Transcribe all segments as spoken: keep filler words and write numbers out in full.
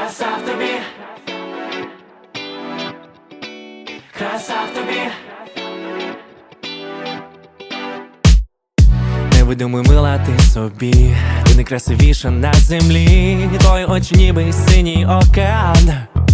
Краса в тобі, краса в тобі. Не видумуй, мила, ти собі, ти найкрасивіша на землі. Твої очі ніби синій океан.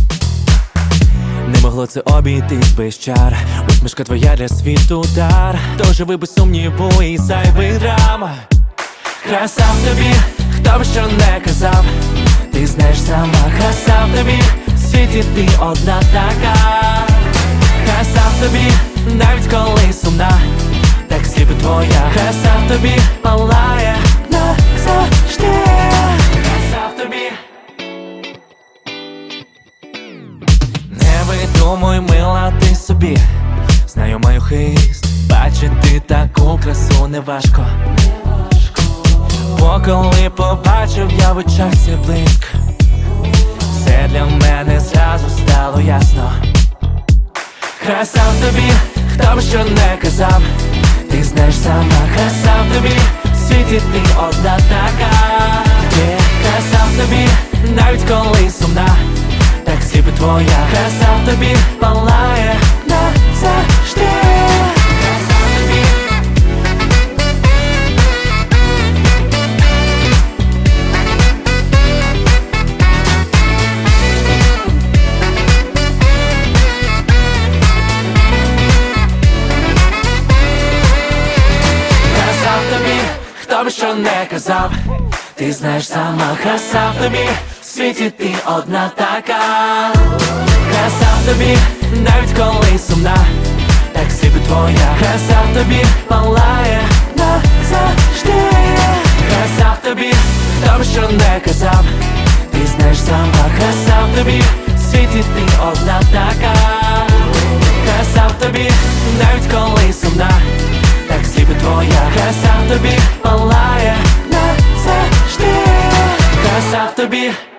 Не могло це обійтись без чар. Усмішка твоя для світу дар. Тож живи без сумніву і зайвий драм. Краса в тобі, хто б що не казав, ти знаєш сама. Краса в тобі, в світі ти одна така. Краса в тобі, навіть коли сумна, так сліпить твоя. Краса в тобі палає назавжди. Краса в тобі. Не видумуй, мила, ти собі, знаю, маю хист бачити таку красу неважко. Бо коли побачив я в очах цей блиск, все для мене зразу стало ясно. Краса в тобі, хто б що не казав, ти знаєш сама. Краса в тобі, в світі ти одна така. yeah. Краса в тобі, навіть коли сумна, так сліпить твоя. Краса в тобі палає назавжди. Краса в тобі. Хто б що не казав, ти знаєш сама. Краса в тобі, в світі ти одна така. Краса в тобі, навіть коли сумна, так сліпить твоя. Краса в тобі палає назавжди. Краса в тобі, хто б що не казав, ти знаєш сама. Краса в тобі, в світі ти одна така. Краса в тобі, навіть коли сумна, так сліпить твоя. Краса в тобі палає назавжди. Краса в тобі.